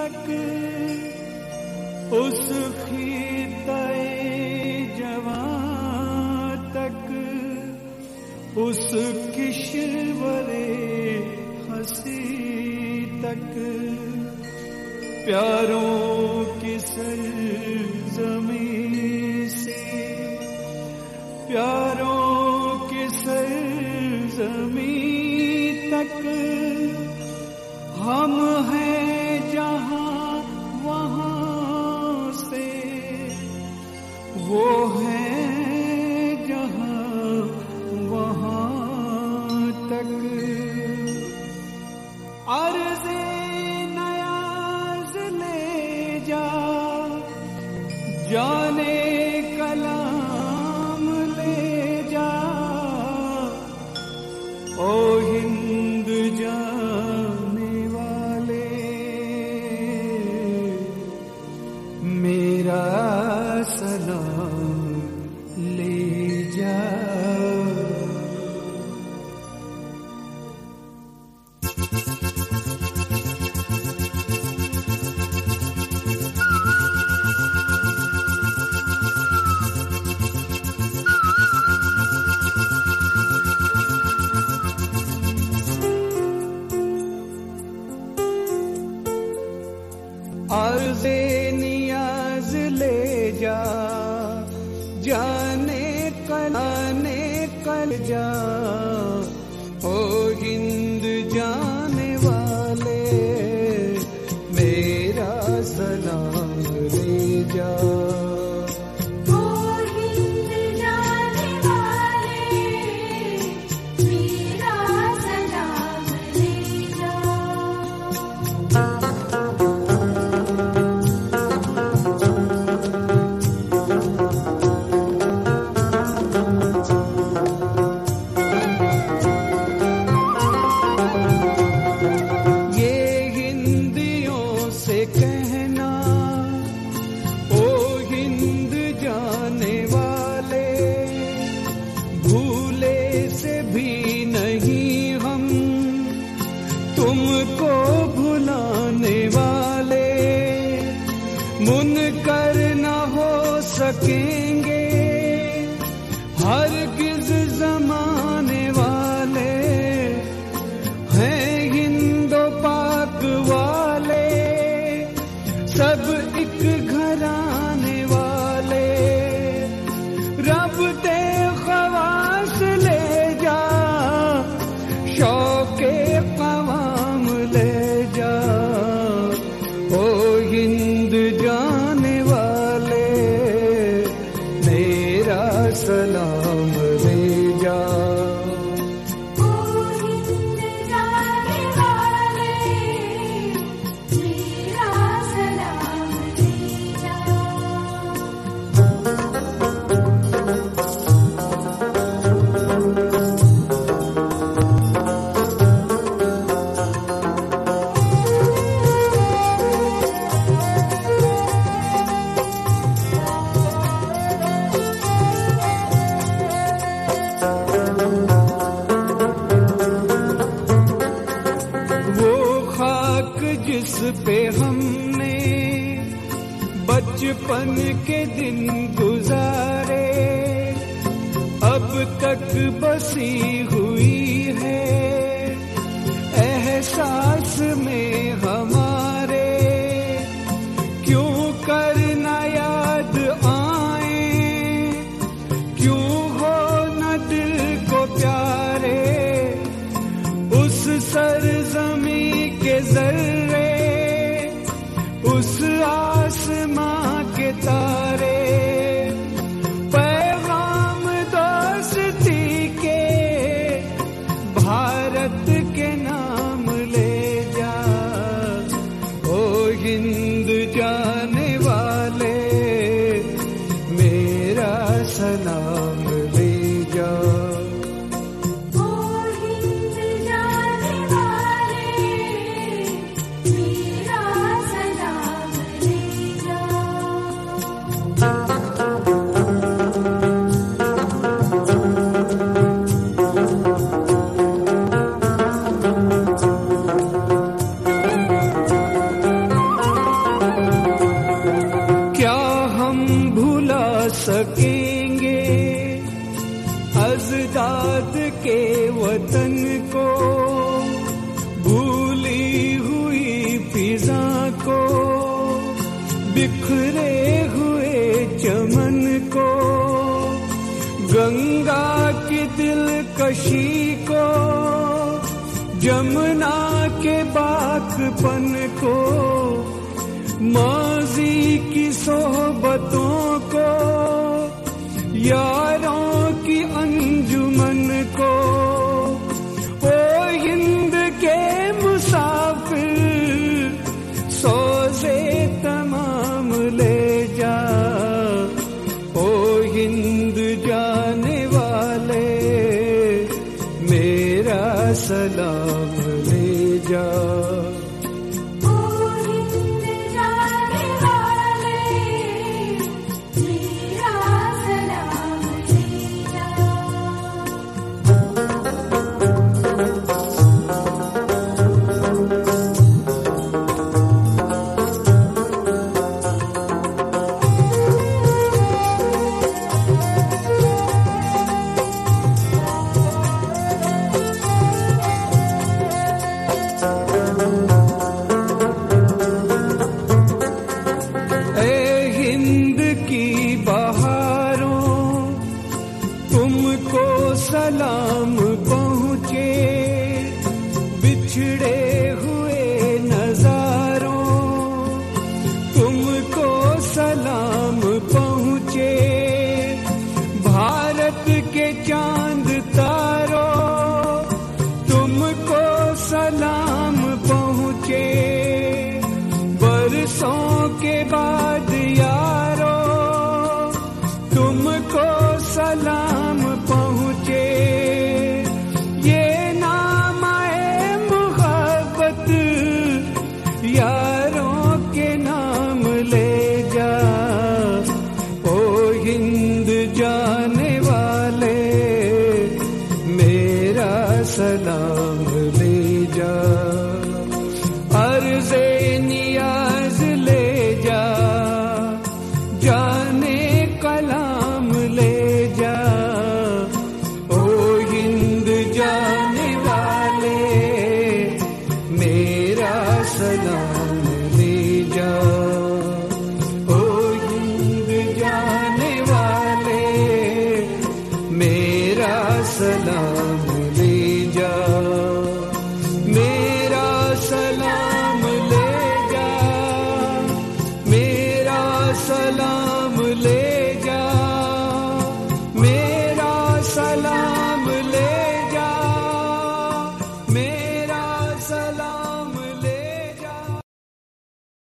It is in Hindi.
तक उस खीताए जवां तक उस किश्वरे हंसी तक प्यारों की सरज़मीं से प्यारों की सरज़मीं तक हम हैं जहां वहां से वो है जहां वहां तक अर्ज़े नयाज़ ले जा जाने कलाम ले जा ओ हिंद जाने वाले मेरा सलाम ले जा। अर्ज़े नियाज़ ले जा जाने कल जा ओ हिंद जाने वाले मेरा सलाम ले जा। तुमको भुलाने वाले मुनकर न हो सकेंगे हरगिज़ ज़माने वाले हैं हिंदो पाक वाले सब एक घराने वाले रब दे ख़वास ले जा शौक़े क़वाम ले जा ओ हिंद जाने वाले मेरा सलाम ले जा। जिस पे हमने बचपन के दिन गुजारे अब तक बसी हुई है एहसास में हमारे क्यों करना याद आए क्यों हो न दिल को प्यारे उस सरज़मीं के ज़र्रे उस आसमां के तारे पैगाम दोस्ती के भारत के नाम ले जा ओ हिंद जाने वाले मेरा सलाम ले जा। वतन को, भूली हुई फिजा को, बिखरे हुए चमन को, गंगा की दिलकशी को, जमुना के बाकपन को, माजी की सोहबतों को, यारों की अंजुमन को, ओ हिंद के मुसाफिर सोज़े तमाम ले जा, ओ हिंद जाने वाले मेरा सलाम ले जा। सलाम पहुँचे बिछड़े हुए नजारों, तुमको सलाम पहुँचे भारत के चांद तारों, तुमको सलाम पहुँचे बरसों के बाद यारों, तुमको सलाम पहुँचे ये नाम है मुहब्बत, यारों के नाम ले जा, ओ हिंद जाने वाले मेरा सलाम ले जा, अर्ज़े नियाज ले जा, जाने कलाम ले जा, ओ हिंद जाने वाले मेरा सलाम ले जा, ओ हिंद जाने वाले मेरा सलाम ले जा, मेरा सलाम ले जा, मेरा सलाम ले जा, मेरा सलाम ले